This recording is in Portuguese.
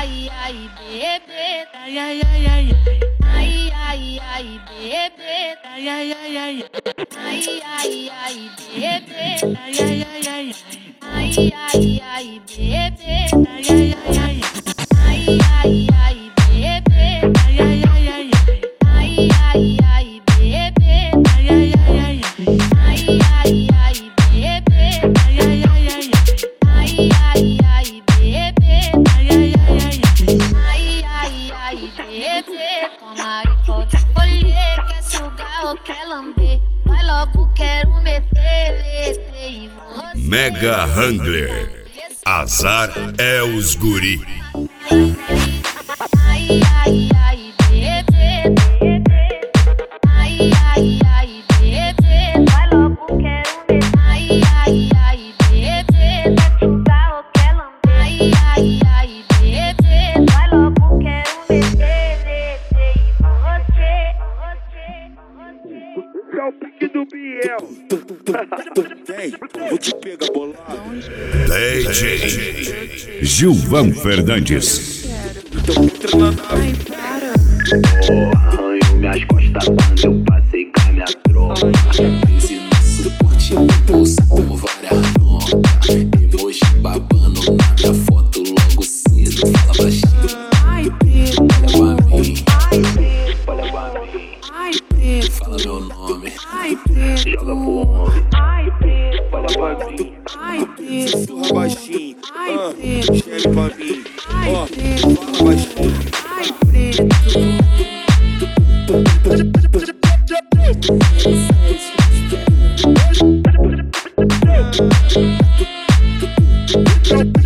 ai, ai, bebê, ai, ai, ai, ai, ai, ai, ai, bebê, ai, ai, ai, ai, ai, ai, ai, bebê, ai, ai, ai, ai, ai, ai, ai, bebê, ai, ai, ai, ai, ai, ai, ai, bebê, ai, ai, ai, ai, ai, ai, ai, bebê, ai, ai, ai, ai, ai, ai, ai, bebê, ai, ai, ai, ai, ai, ai, ai, bebê, ai, ai, ai, ai, ai, ai, ai, bebê, toma e pode escolher, quer sugar ou quer lamber, vai logo, quero meter em você. Mega Wrangler, azar é os guri. Ai, ai, ai, bebê, ai, ai, ai, bebê, vai logo, quero meter. Ai, ai, ai, bebê, quer sugar ou quer lamber, ai, ai, ai, bebê, vai logo, quero meter em você. É o pique do Biel. Vou te pegar bolado. DJ Gilvan Fernandes. Ai, para. Arranho minhas costas quando eu passei com a minha tropa. Esse nosso porte pulsa com várias notas. Emoji babando na minha foto logo cedo. Fala baixinho. Ai, preto. Olha pra mim. Ai, preto. Olha pra mim. Ai, preto. Fala meu nome. Ai, preto. Joga pro homem. Ai, preto. Olha pra mim. Ai, preto. Surra baixinho. Ai, preto. Chega pra mim. Ai, Ó, preto. fala baixinho. Ai, preto. Preto.